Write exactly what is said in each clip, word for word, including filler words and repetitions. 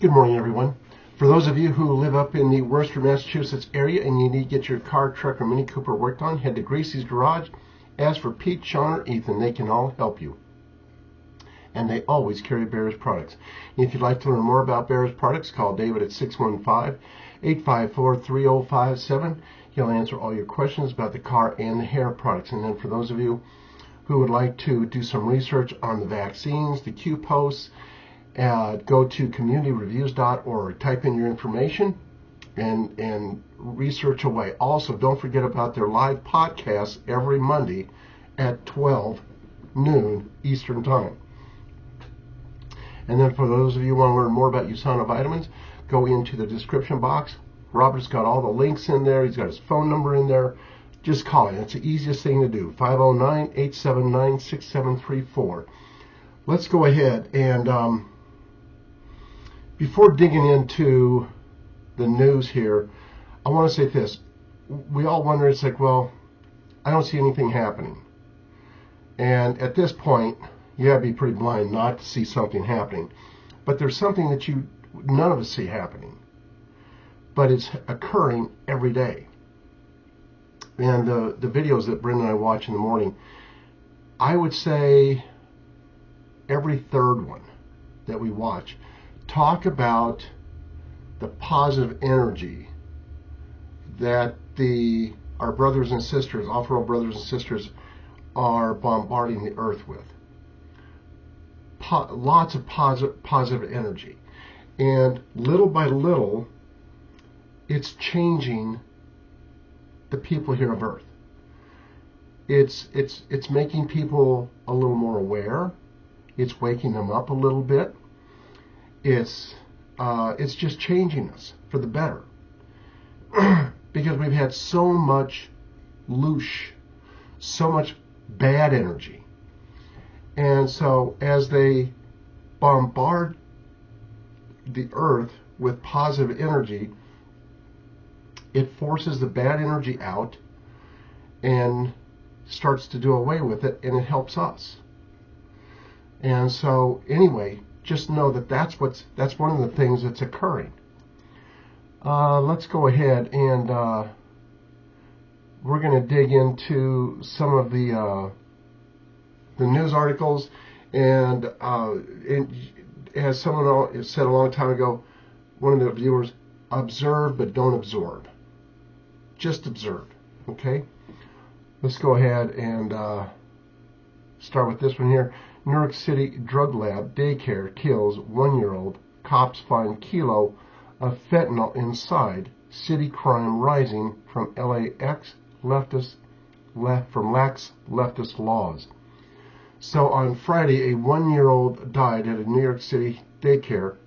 Good morning, everyone. For those of you who live up in the Worcester, Massachusetts area and you need to get your car, truck, or Mini Cooper worked on, head to Gracie's Garage. As for Pete, Sean, or Ethan, they can all help you. And they always carry Behr's products. If you'd like to learn more about Behr's products, call David at six one five, eight five four, three zero five seven. He'll answer all your questions about the car and the hair products. And then for those of you who would like to do some research on the vaccines, the Q-posts, Uh, go to community reviews dot org, type in your information, and and research away. Also, don't forget about their live podcasts every Monday at twelve noon Eastern Time. And then for those of you who want to learn more about USANA vitamins, go into the description box. Robert's got all the links in there. He's got his phone number in there. Just call him. It's the easiest thing to do, five oh nine, eight seven nine, six seven three four. Let's go ahead and... Um, Before digging into the news here, I want to say this. We all wonder, it's like, well, I don't see anything happening. And at this point, you have to be pretty blind not to see something happening. But there's something that you none of us see happening. But it's occurring every day. And the, the videos that Brenda and I watch in the morning, I would say every third one that we watch talk about the positive energy that the our brothers and sisters, off-road brothers and sisters, are bombarding the earth with. Po- lots of positive positive energy, and little by little, it's changing the people here of Earth. It's it's it's making people a little more aware. It's waking them up a little bit. It's uh, it's just changing us for the better because we've had so much loosh, so much bad energy, and so as they bombard the earth with positive energy, it forces the bad energy out and starts to do away with it, and it helps us. And so anyway, just know that that's what's that's one of the things that's occurring. Uh, let's go ahead and uh, we're going to dig into some of the uh, the news articles. And uh, it, as someone said a long time ago, one of the viewers, observe but don't absorb. Just observe. Okay. Let's go ahead and uh, start with this one here. New York City drug lab daycare kills one-year-old. Cops find kilo of fentanyl inside. City crime rising from L A X leftist left from lax leftist laws. So on Friday, a one-year-old died at a New York City daycare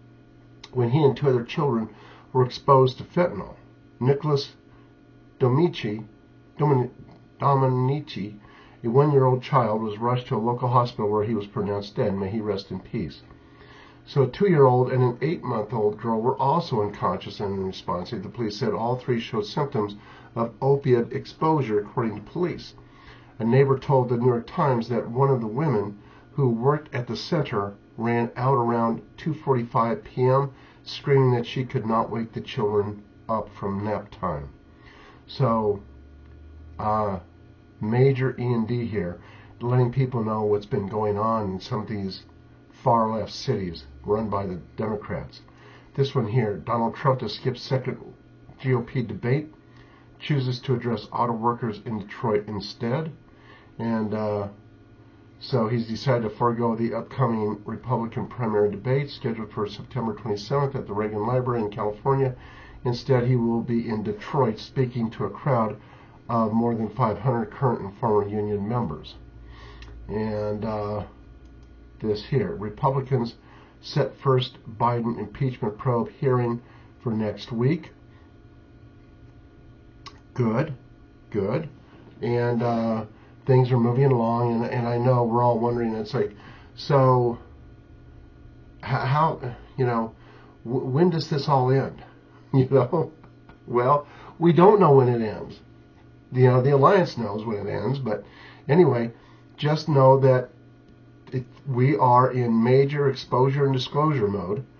when he and two other children were exposed to fentanyl. Nicholas Dominici, Domin, Dominici, a one-year-old child, was rushed to a local hospital where he was pronounced dead. May he rest in peace. So a two-year-old and an eight-month-old girl were also unconscious and unresponsive. The police said all three showed symptoms of opiate exposure, according to police. A neighbor told the New York Times that one of the women who worked at the center ran out around two forty-five p.m., screaming that she could not wake the children up from nap time. So, uh... major E and D here, letting people know what's been going on in some of these far left cities run by the Democrats. This one here, Donald Trump to skip second G O P debate, chooses to address auto workers in Detroit instead, and uh, so he's decided to forego the upcoming Republican primary debate scheduled for September twenty-seventh at the Reagan Library in California. Instead, he will be in Detroit speaking to a crowd of more than five hundred current and former union members. And uh, this here, Republicans set first Biden impeachment probe hearing for next week. Good, good. And uh, things are moving along, and, and I know we're all wondering, it's like, so how, you know, w- when does this all end? You know? Well, we don't know when it ends. You know, the alliance knows when it ends, but anyway, just know that it, we are in major exposure and disclosure mode,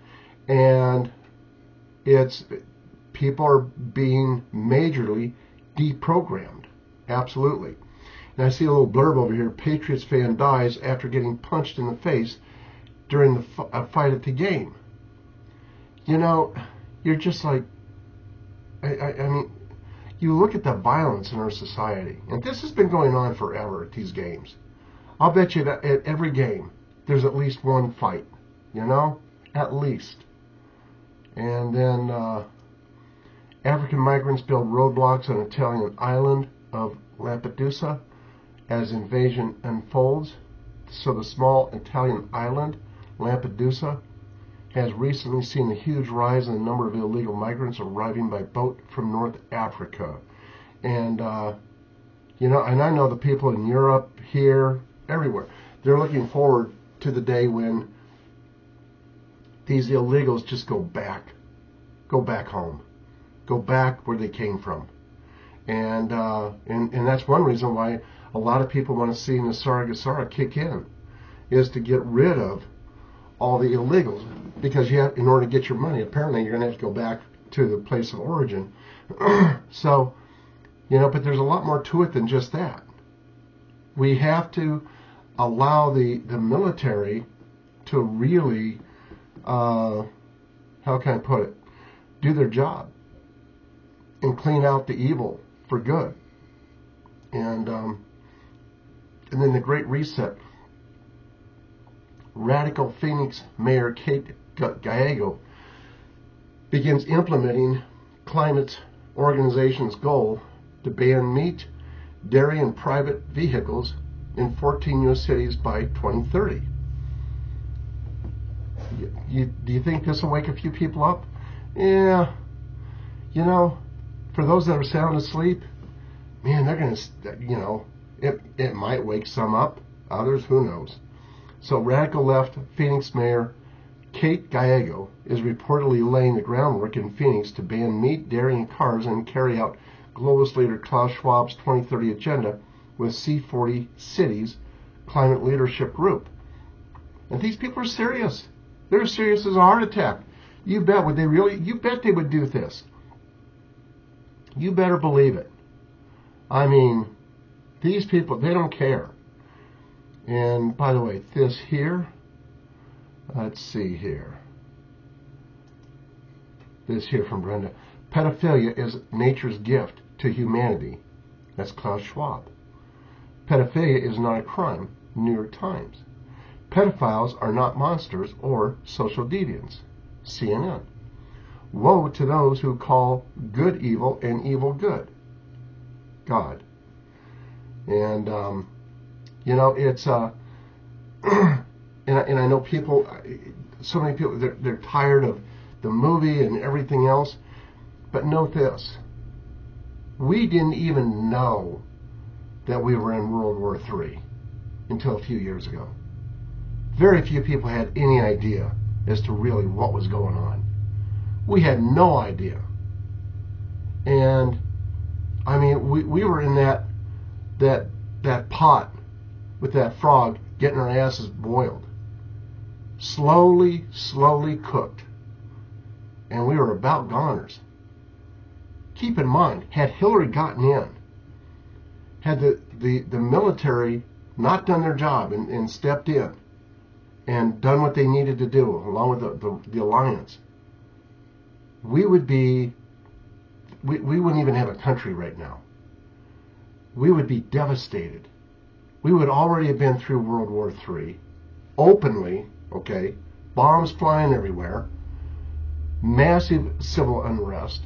And it's people are being majorly deprogrammed. Absolutely. And I see a little blurb over here, Patriots fan dies after getting punched in the face during the f- a fight at the game. You know, you're just like, I, I, I mean, you look at the violence in our society, and this has been going on forever at these games. I'll bet you that at every game, there's at least one fight, you know, at least. And then uh, African migrants build roadblocks on Italian island of Lampedusa as invasion unfolds. So the small Italian island, Lampedusa, has recently seen a huge rise in the number of illegal migrants arriving by boat from North Africa. And, uh, you know, and I know the people in Europe, here, everywhere, they're looking forward to the day when these illegals just go back, go back home, go back where they came from. And, uh, and, and that's one reason why a lot of people want to see Nasara Gassara kick in, is to get rid of all the illegals, because you have, in order to get your money, apparently you're going to have to go back to the place of origin. So, you know, but there's a lot more to it than just that. We have to allow the, the military to really, uh, how can I put it, do their job and clean out the evil for good. And, um, and then the Great Reset. Radical Phoenix Mayor Kate Gallego begins implementing climate organization's goal to ban meat, dairy, and private vehicles in fourteen U S cities by twenty thirty. You, you, do you think this will wake a few people up? Yeah. You know, for those that are sound asleep, man, they're going to, you know, it, it might wake some up. Others, who knows? So radical left Phoenix Mayor Kate Gallego is reportedly laying the groundwork in Phoenix to ban meat, dairy, and cars and carry out globalist leader Klaus Schwab's twenty thirty agenda with C forty Cities Climate Leadership Group. And these people are serious. They're as serious as a heart attack. You bet would they really, you bet they would do this. You better believe it. I mean, these people, they don't care. And by the way, this here, let's see here. This here from Brenda. Pedophilia is nature's gift to humanity. That's Klaus Schwab. Pedophilia is not a crime. New York Times. Pedophiles are not monsters or social deviants. C N N. Woe to those who call good evil and evil good. God. And, um, you know, it's, uh, and, I, and I know people, so many people, they're, they're tired of the movie and everything else. But note this. We didn't even know that we were in World War Three until a few years ago. Very few people had any idea as to really what was going on. We had no idea. And, I mean, we, we were in that, that, that pot with that frog getting our asses boiled. Slowly, slowly cooked. And we were about goners. Keep in mind, had Hillary gotten in, had the, the, the military not done their job and, and stepped in and done what they needed to do, along with the, the, the alliance, we would be, we, we wouldn't even have a country right now. We would be devastated. We would already have been through World War Three, openly, okay, bombs flying everywhere, massive civil unrest.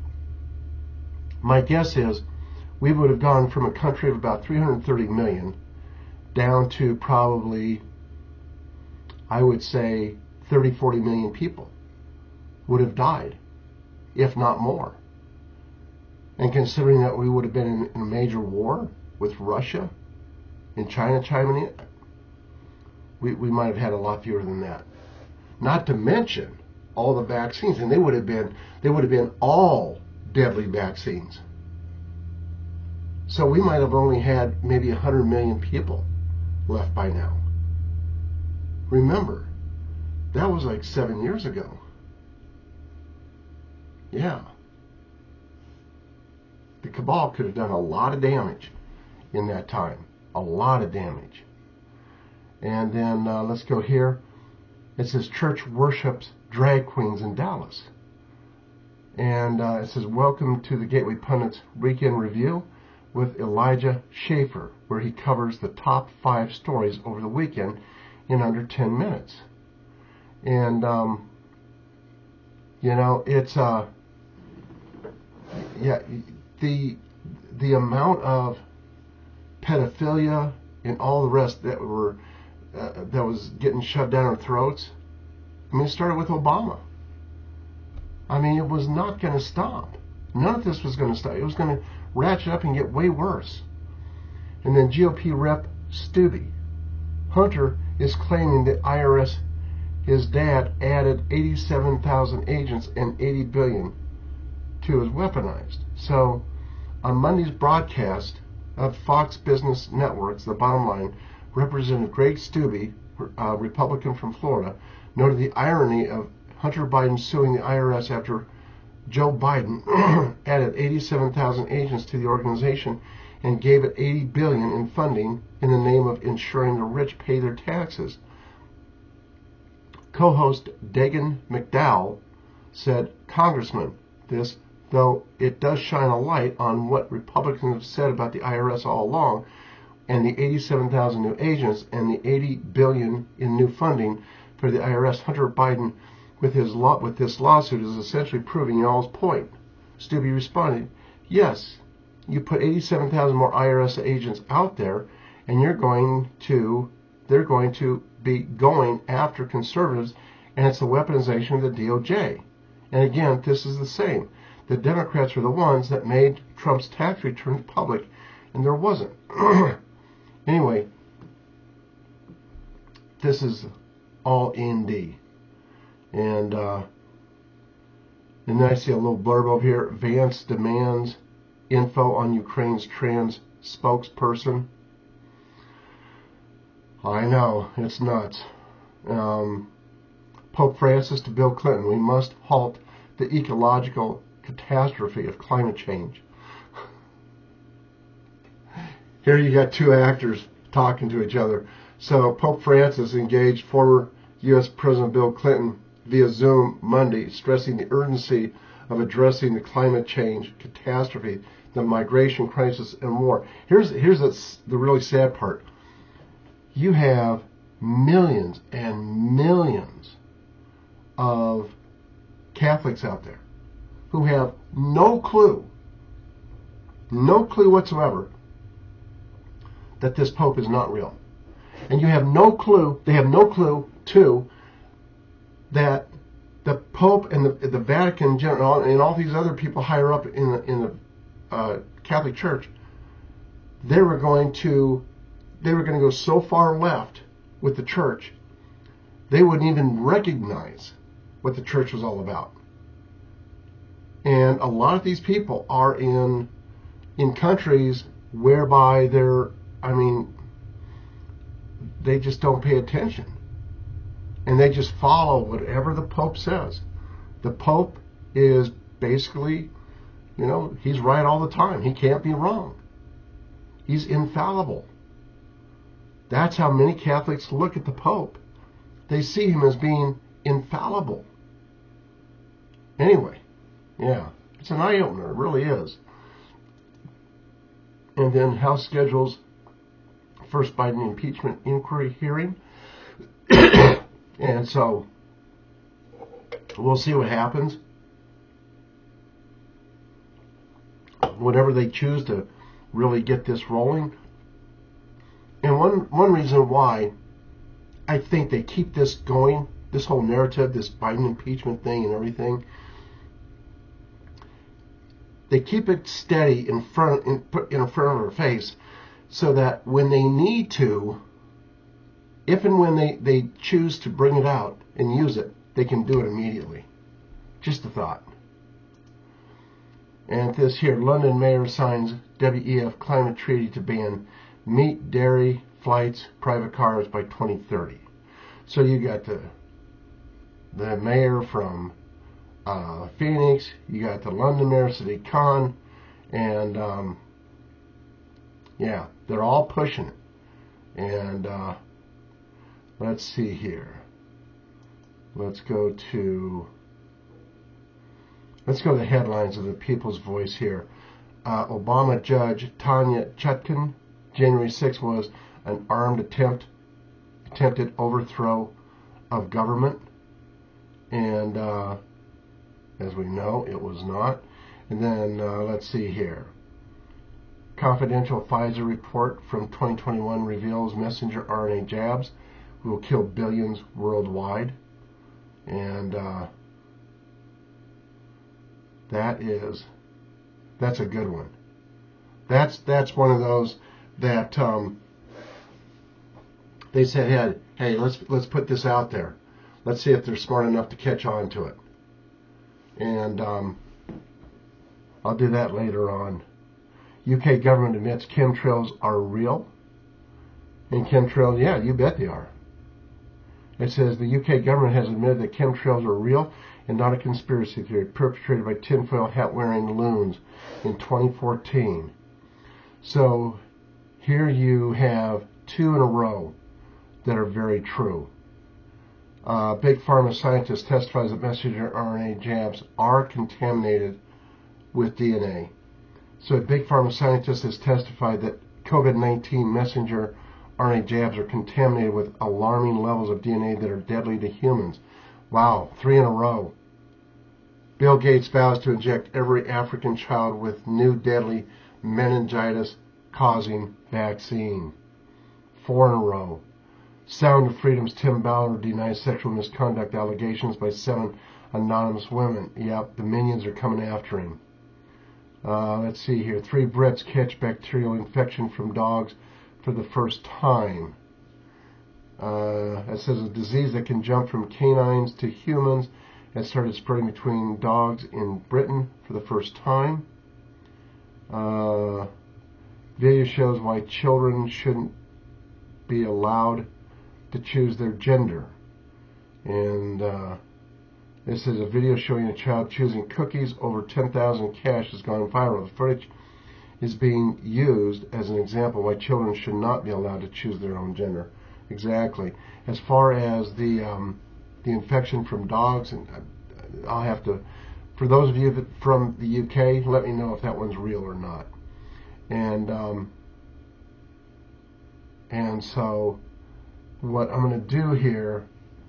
My guess is we would have gone from a country of about three hundred thirty million down to probably, I would say, thirty, forty million people would have died, if not more. And considering that we would have been in, in a major war with Russia and China chiming in, we, we might have had a lot fewer than that. Not to mention all the vaccines, and they would have been, they would have been all deadly vaccines. So we might have only had maybe one hundred million people left by now. Remember, that was like seven years ago. Yeah. The cabal could have done a lot of damage in that time. A lot of damage. And then uh, let's go here. It says church worships drag queens in Dallas. And uh, it says, welcome to the Gateway Pundits Weekend Review with Elijah Schaffer, where he covers the top five stories over the weekend in under ten minutes. And, um, you know, it's, uh, yeah, the, the amount of pedophilia and all the rest that were, uh, that was getting shoved down our throats. I mean, it started with Obama. I mean, it was not going to stop. None of this was going to stop. It was going to ratchet up and get way worse. And then G O P Rep Stubbe. Hunter is claiming that I R S, his dad, added eighty-seven thousand agents and eighty billion dollars to his weaponized. So, on Monday's broadcast of Fox Business Networks, the bottom line, Representative Greg Stubbe, a Republican from Florida, noted the irony of Hunter Biden suing the I R S after Joe Biden added eighty-seven thousand agents to the organization and gave it eighty billion dollars in funding in the name of ensuring the rich pay their taxes. Co-host Dagan McDowell said, Congressman, this, though it does shine a light on what Republicans have said about the I R S all along, and the eighty-seven thousand new agents and the eighty billion dollars in new funding for the I R S, Hunter Biden with his law, with this lawsuit is essentially proving y'all's point. Stubbe responded, yes, you put eighty-seven thousand more I R S agents out there, and you're going to, they're going to be going after conservatives, and it's the weaponization of the D O J. And again, this is the same. The Democrats are the ones that made Trump's tax returns public, and there wasn't. Anyway, this is all in D. And, uh, and then I see a little blurb over here. Vance demands info on Ukraine's trans spokesperson. I know, it's nuts. Um, Pope Francis to Bill Clinton. We must halt the ecological catastrophe of climate change. Here you got two actors talking to each other. So Pope Francis engaged former U S President Bill Clinton via Zoom Monday, stressing the urgency of addressing the climate change catastrophe, the migration crisis, and war. Here's here's the, the really sad part. You have millions and millions of Catholics out there who have no clue, no clue whatsoever that this Pope is not real. And you have no clue, they have no clue, too, that the Pope and the, the Vatican General and all these other people higher up in the, in the uh, Catholic Church, they were going to they were going to go so far left with the church, they wouldn't even recognize what the church was all about. And a lot of these people are in in countries whereby they're, I mean, they just don't pay attention. And they just follow whatever the Pope says. The Pope is basically, you know, he's right all the time. He can't be wrong. He's infallible. That's how many Catholics look at the Pope. They see him as being infallible. Anyway, yeah, it's an eye-opener. It really is. And then House schedules first Biden impeachment inquiry hearing. And so we'll see what happens. Whenever they choose to really get this rolling. And one, one reason why I think they keep this going, this whole narrative, this Biden impeachment thing and everything, they keep it steady in front, in, in front of our face, so that when they need to, if and when they, they choose to bring it out and use it, they can do it immediately. Just a thought. And this here, London mayor signs W E F climate treaty to ban meat, dairy, flights, private cars by twenty thirty. So you got the the mayor from uh, Phoenix, you got the London Mayor, Sadiq Khan, and um, yeah, they're all pushing it. And uh, let's see here. Let's go to let's go to the headlines of the People's Voice here. Uh, Obama Judge Tanya Chutkan, January sixth was an armed attempt, attempted overthrow of government, and uh, as we know, it was not. And then uh, let's see here. Confidential Pfizer report from twenty twenty-one reveals messenger R N A jabs will kill billions worldwide, and uh, that is that's a good one. That's that's one of those that um, they said, hey, hey, let's let's put this out there. Let's see if they're smart enough to catch on to it. And um, I'll do that later on. U K government admits chemtrails are real. And chemtrails, yeah, you bet they are. It says the U K government has admitted that chemtrails are real and not a conspiracy theory perpetrated by tinfoil hat-wearing loons in twenty fourteen. So here you have two in a row that are very true. Uh, Big Pharma scientist testifies that messenger R N A jabs are contaminated with D N A. So a Big Pharma scientist has testified that COVID nineteen messenger R N A jabs are contaminated with alarming levels of D N A that are deadly to humans. Wow, three in a row. Bill Gates vows to inject every African child with new deadly meningitis-causing vaccine. Four in a row. Sound of Freedom's Tim Ballard denies sexual misconduct allegations by seven anonymous women. Yep, the minions are coming after him. Uh, let's see here. Three Brits catch bacterial infection from dogs for the first time. Uh, it says a disease that can jump from canines to humans has started spreading between dogs in Britain for the first time. Uh, video shows why children shouldn't be allowed to choose their gender. And uh, this is a video showing a child choosing cookies over ten thousand cash has gone viral. The footage is being used as an example why children should not be allowed to choose their own gender. Exactly. As far as the um, the infection from dogs, and I'll have to, for those of you that from the U K, let me know if that one's real or not. And um, and so what I'm going to do here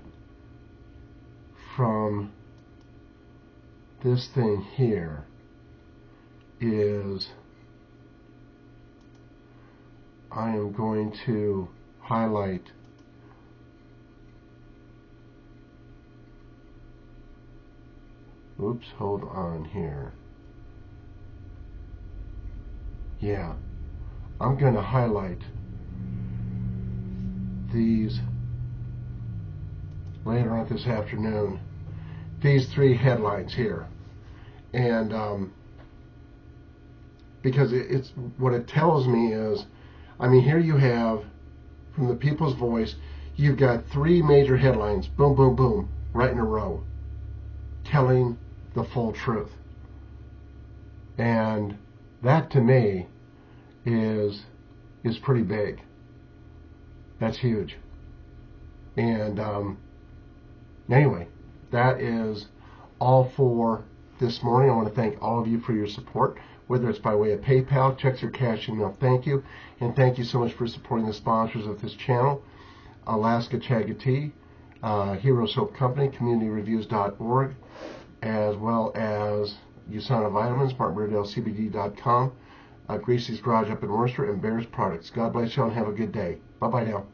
from this thing here is I am going to highlight oops, hold on here. Yeah, I'm going to highlight these later on this afternoon, these three headlines here, and um, because it, it's what it tells me is, I mean, here you have from the People's Voice, you've got three major headlines, boom, boom, boom, right in a row, telling the full truth, and that to me is is pretty big. That's huge. And um, anyway, that is all for this morning. I want to thank all of you for your support, whether it's by way of PayPal, checks, or cash email. Thank you. And thank you so much for supporting the sponsors of this channel: Alaska Chaga Tea, uh, Hero Soap Company, community reviews dot org, as well as USANA Vitamins, Martin Burdell C B D dot com, uh, Gracie's Garage up in Worcester, and Bears Products. God bless you all and have a good day. Bye-bye now.